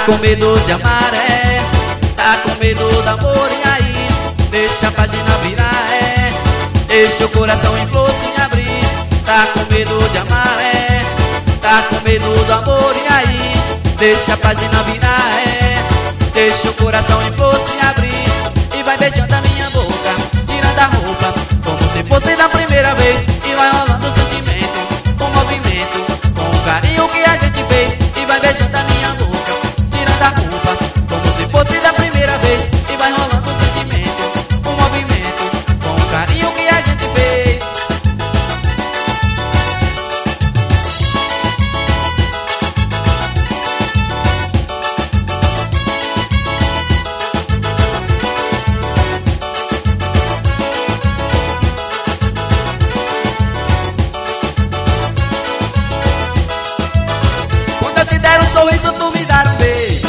com medo de amar, tá com medo do amor, e aí? Deixa a página virar, deixa o coração em flor sem abrir. Tá com medo de amar, tá com medo do amor, e aí? Deixa a página virar, deixa o coração em flor sem abrir. E vai beijando a minha boca, tirando a roupa, como se fosse da primeira vez. E vai rolando o sentimento, o movimento, com o carinho que a gente fez. E vai beijando a minha boca, tirando a roupa, como se fosse da primeira vez. E vai rolando o sentimento, o movimento, com o carinho que a gente fez. Um sorriso, tu me dar um beijo.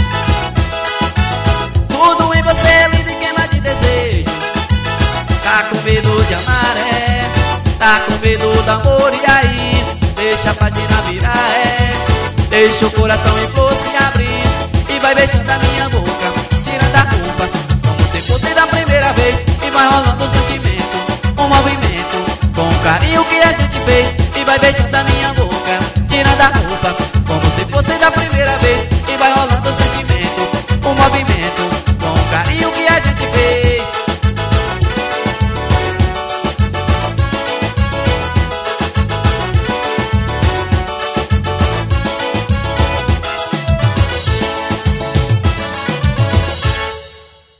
Tudo em você é lindo e queima de desejo. Tá com medo de amar, tá com medo do amor, e aí? Deixa a página virar, deixa o coração em flor se abrir. E vai beijando a minha boca, tirando a roupa, como se fosse da primeira vez. E vai rolando o sentimento, o movimento, com o carinho que a gente fez. E vai beijando